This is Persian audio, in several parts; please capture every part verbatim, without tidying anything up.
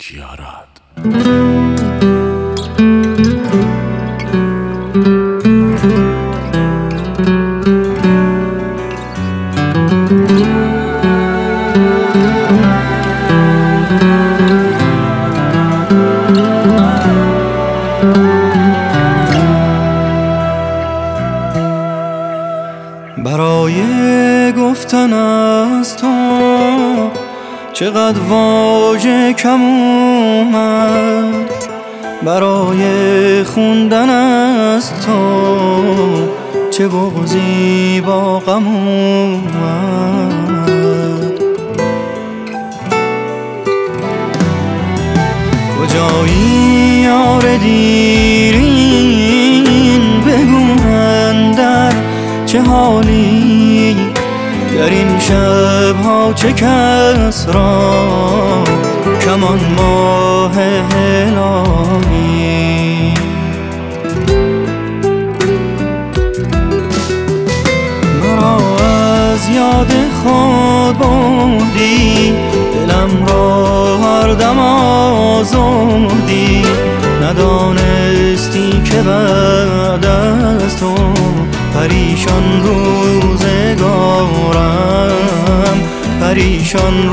هوشیارات. برای گفتن از تو چقدر واژه کم اومد، برای خوندن از تو چه بغضی با غم اومد. کجایی یار دیرین، بگو اندر چه حالی، در این شبها چه کس را کمان ماه هلالی. مرا از یاد خود بردی، دلم را هر دم آزردی، ندانستی که بعد از تو پریشان روزگارم، پریشان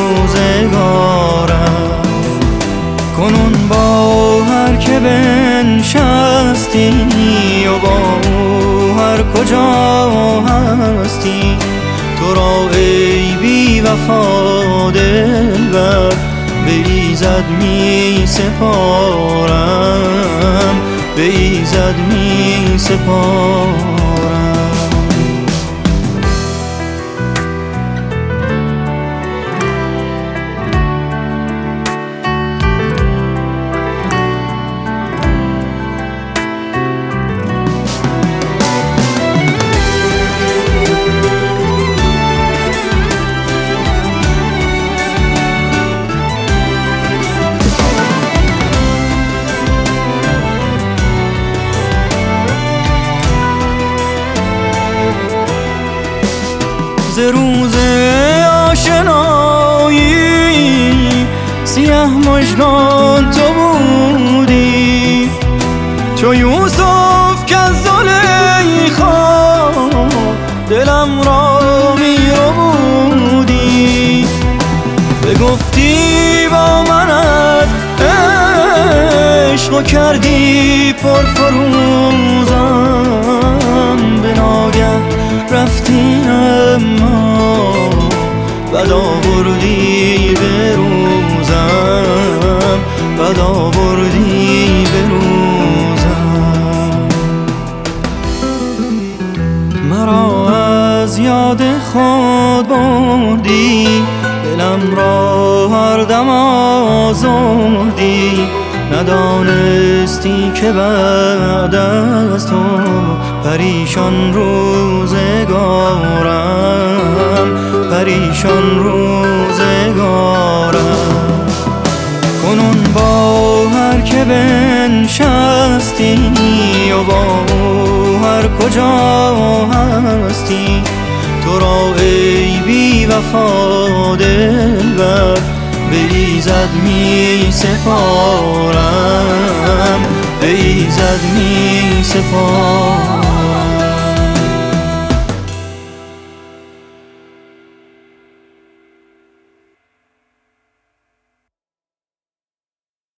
روزگارم. کنون با هر که بنشستی و با هر کجا هستی، تو را ای بی وفا دلبر به ایزد می سپارم، به ایزد می سپارم. ز روز آشنایی سیه مژگان تو بودی، چو یوسف که از زلیخا دلم را می ربودی. بگفتی با من از عشق و کردی پرفروزم، به ناگه رفتی اما بد آوردی به روزم، بد آوردی به روزم. مرا از یاد خود بردی، دلم را هر دم آزردی، ندانستی که بعد از تو پریشان روزگارم، پریشان روزگارم. کنون با هر که بنشستی و با هر کجا هستی، تو را ای بی وفا دلبر به ایزد می سپارم، به ایزد می سپارم.